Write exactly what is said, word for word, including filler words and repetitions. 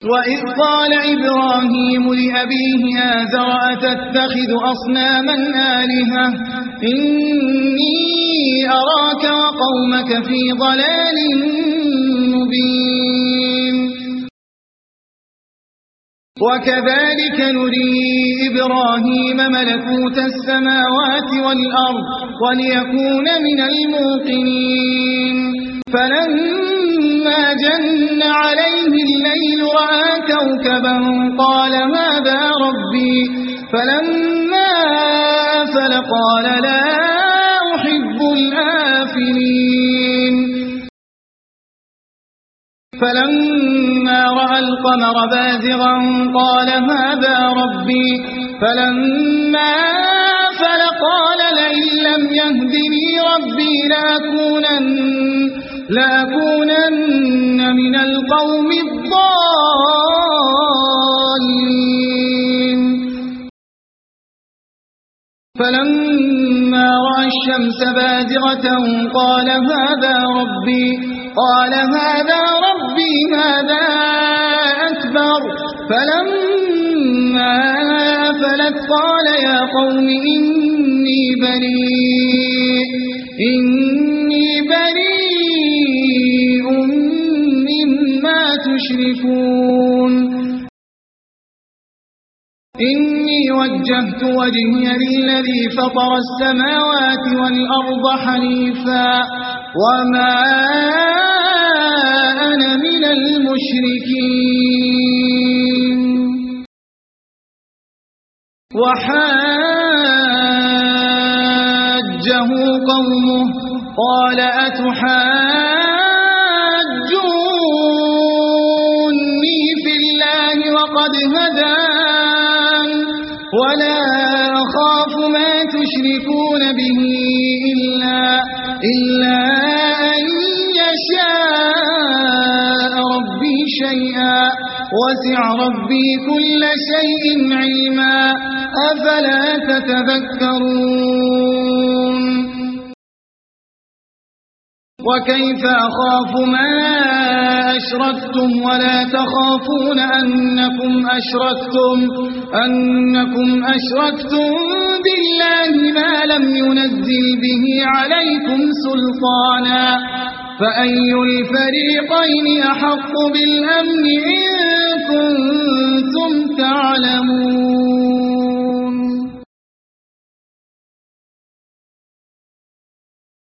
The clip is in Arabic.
وإذ قال إبراهيم لأبيه آزر أتتخذ أصناما آلهة إني أراك وقومك في ضلال مبين وكذلك نري إبراهيم ملكوت السماوات والأرض وليكون من الموقنين فلما جن عليه الليل رأى كوكبا قال هذا ربي فلما أفل قال لا أحب الآفلين فلما رأى القمر بازغا قال هذا ربي فلما أفل قال لئن لم يهدني ربي لأكونن لأكونن من القوم الضالين فلما رأى الشمس بازغة قال هذا ربي قال هذا ربي هذا أكبر فلما أفلت قال يا قوم إني بريء إني بريء مما تشركون إني وجهت وجهي للذي فطر السماوات والأرض حنيفا وما أنا من المشركين وحاجه قومه قال أتحاجوني في الله وقد هدان ولا أخاف ما تشركون به إلا, إلا أن يشاء ربي شيئا وسع ربي كل شيء علما أفلا تتذكرون وكيف أخاف ما أشركتم ولا تخافون أنكم أشركتم أنكم أشركتم بالله ما لم ينزل به عليكم سلطانا فأي الفريقين أحق بالأمن إن كنتم تعلمون